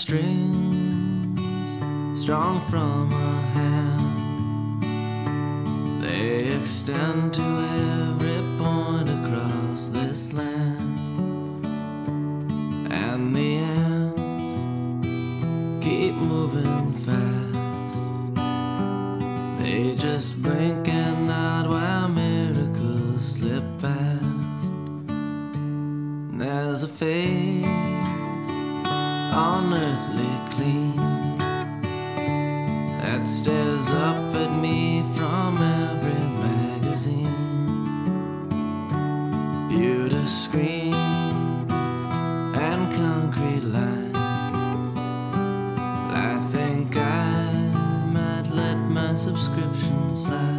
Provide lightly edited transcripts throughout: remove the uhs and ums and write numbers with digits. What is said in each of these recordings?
strings strung from a hand. They extend to every point across this land. And the ants keep moving fast. They just blink and nod while miracles slip past. And there's a face unearthly clean that stares up at me from every magazine. Beauty screens and concrete lines. I think I might let my subscription slide.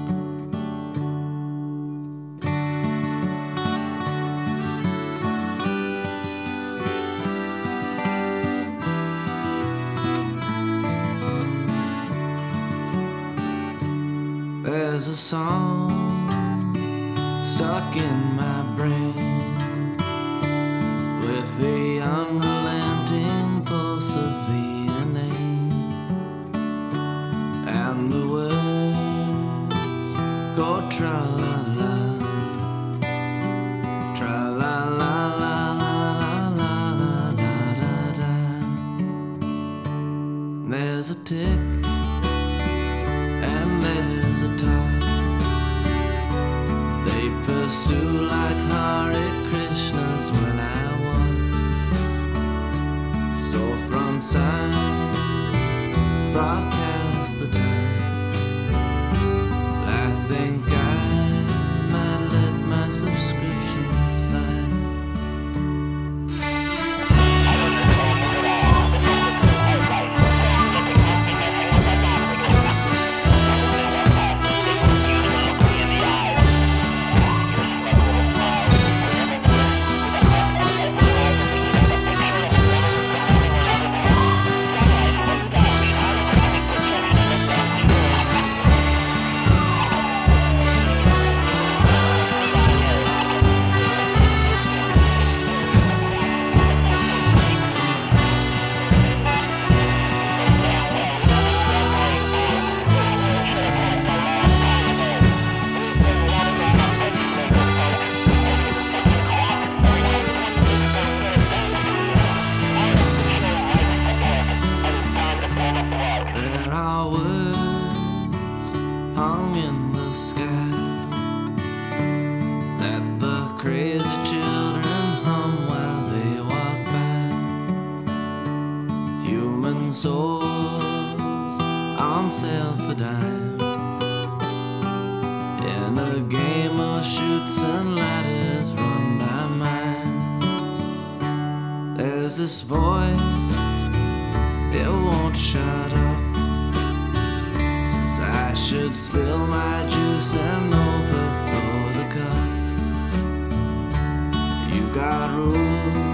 There's a song stuck in my brain with the unrelenting pulse of the inane, and the words go tra-la-la, tra-la-la-la-la-la-la-la-la-da. There's a tick and there's a talk. They pursue like Hare Krishnas when I walk. Storefront signs broadcast the time. I think I might let my subscription slide. There are words hung in the sky that the crazy children hum while they walk by. Human souls on sale for dimes in a game of chutes and ladders run by minds. There's this voice, it won't shut up. Says I should spill my juice and overflow the cup. You got rules